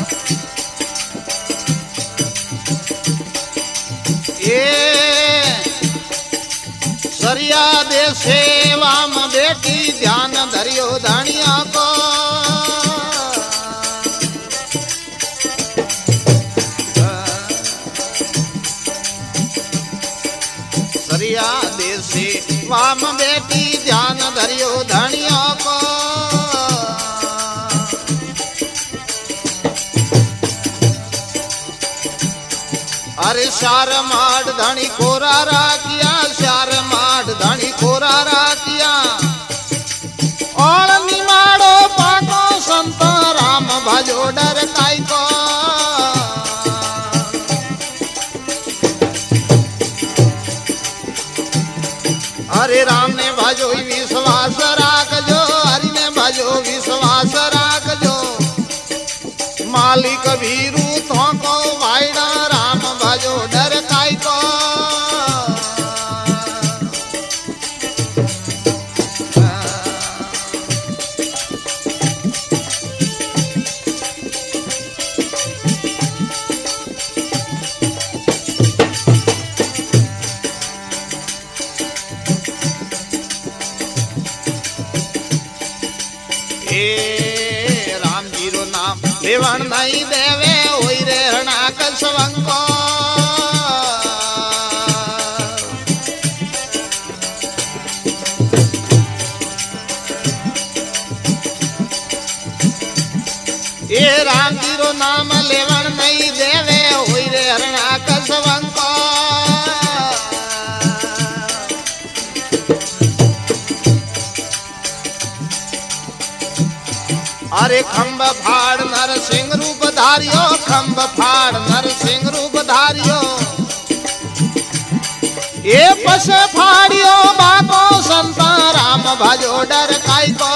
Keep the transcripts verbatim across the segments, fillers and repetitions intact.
सरिया दे सेवा में बेटी ध्यान धरियो धनिया को सरिया दे सेवा में बेटी ध्यान धरियो धनिया को अरे शार माड धनी कोरा राखिया शार माड धनी कोरा राखिया और निमाड़ो पाको संत राम भजो डर काई को अरे राम ने भजो विश्वास राख जो हरि ने भजो विश्वास राख जो मालिक वीरू तो को भाईड़ा राम भजो डर काई को ए राम जी रो नाम लेवण नहीं देवे ओई रे हरणाक सवंको ए राम जी रो नाम लेवण नहीं देवे ओई रे हरणाक सवंको अरे खंब फाड़ नर सिंह रूप धारियो खंब फाड़ नर सिंह रूप धारियो ए पस फाड़ियो बाको संत राम भजो डर काई को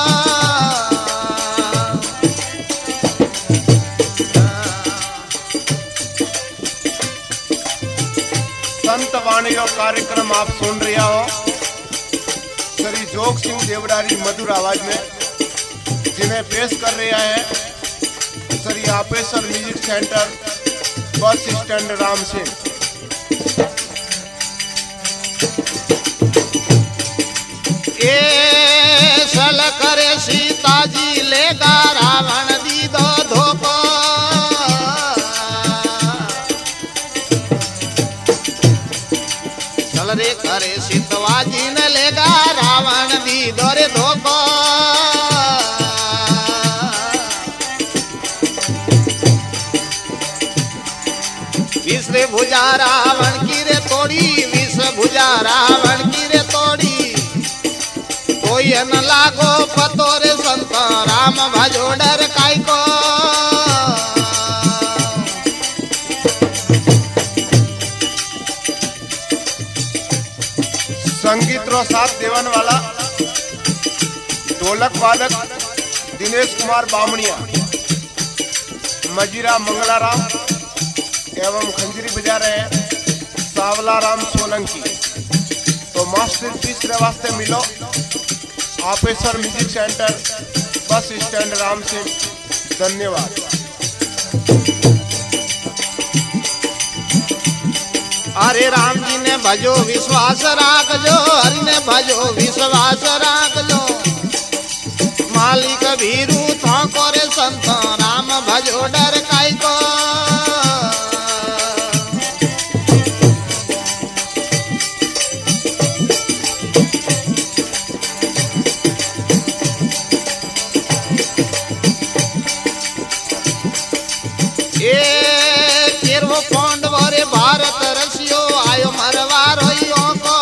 संत वाणी का कार्यक्रम आप सुन रहे हो श्री जोग सिंह देवडारी मधुर आवाज में जिन्हें पेश कर रहे हैं Shri Apeshwar music centre bus stand Ram Singh. ए सल करे सीता जी लेगा रावण दी दो धोको सल रे करे सीतवा जी ने लेगा रावण दी दो रे धोको विश्व भुजा रावण की रे तोड़ी विश्व भुजा रावण की रे तोड़ी कोई न लागो पतो रे संत राम भजो डर काई को संगीत रो साथ देवन वाला ढोलक वादक दिनेश कुमार बामणिया मजीरा मंगलाराम एवं खंजरी बजा रहे हैं सावला राम सोलंकी। तो मास्टर पीस के वास्ते मिलो Apeshwar music centre bus stand Ram Singh. धन्यवाद। अरे राम जी ने भजो विश्वास राख जो हरि ने भजो विश्वास राख जो मालिक भीरू तो करे संत राम भजो डर काई को पौंड वारे भारत रसियो आयो मरवारो को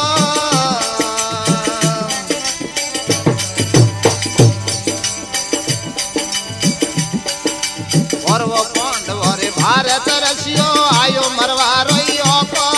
और वो पौंड वारे भारत रसियो आयो मरवारो को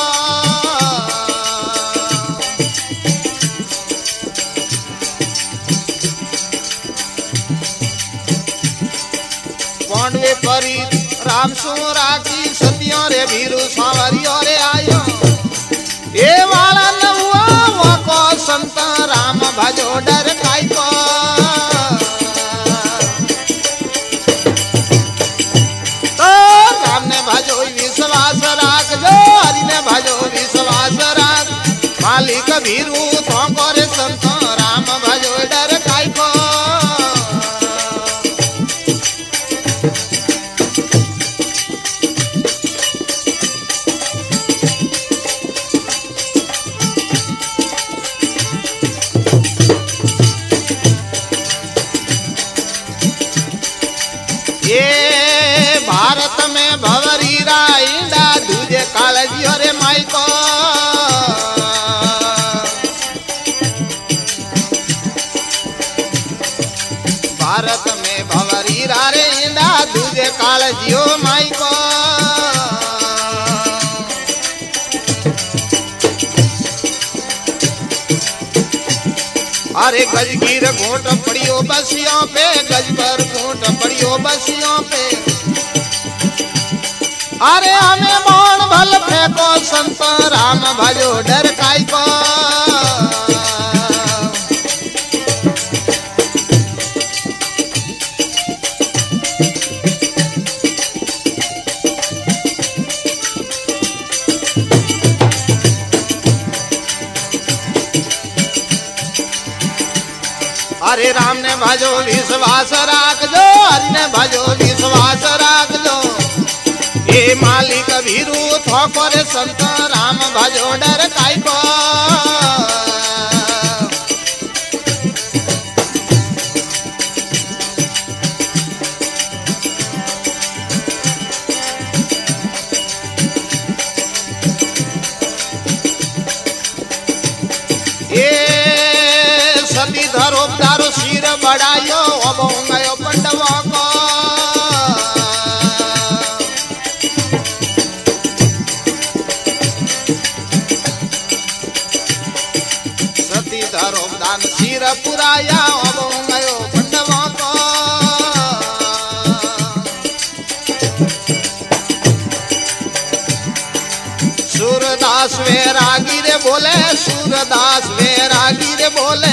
पौंड वे परी राम सुरा की सतियों रे भीरू सांवरियों रे आयो ए वाला न हुआ वो को संत राम भजो डर काई को विश्वास राख जो हरि ने भजो विश्वास राख मालिक भीरू तो करे संत राम भजो डर काई को ये भारत में भवरी राइंडा दूजे कालजी अरे माई को भारत में भवरी रे इंडा दूजे कालजी ओ माई को अरे गजगीर घोट पड़ियो बसियों पे गज पर घोट पड़ियो बसियों पे अरे हमें बाण भल फेंको संत राम भजो डर काई को अरे राम ने भजो विश्वास राख दो हरि ने भजो विश्वास राख दो ये मालिक भीरू थो करे संत राम भजो डर काई को धरो दारो सिर बढ़ायो अब गयो पंडवा को सती धरो दान सिर पुराया अब गयो पंडवा को सूरदास वैरागी रे बोले सूरदास वैरागी रे बोले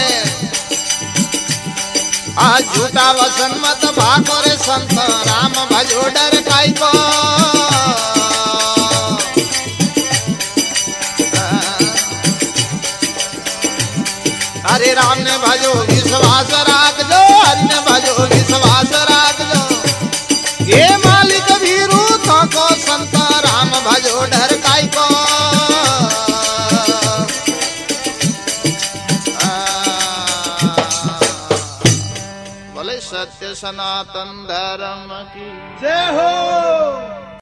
आज झूठा वसन मत भागो रे संत राम भजो डर काई को अरे राम ने भजो विश्वास राख दो हरि ने भजो विश्वास राख दो ये मालिक भीरू थको संत राम भजो डर काई को सत्य सनातन धर्म की जय हो।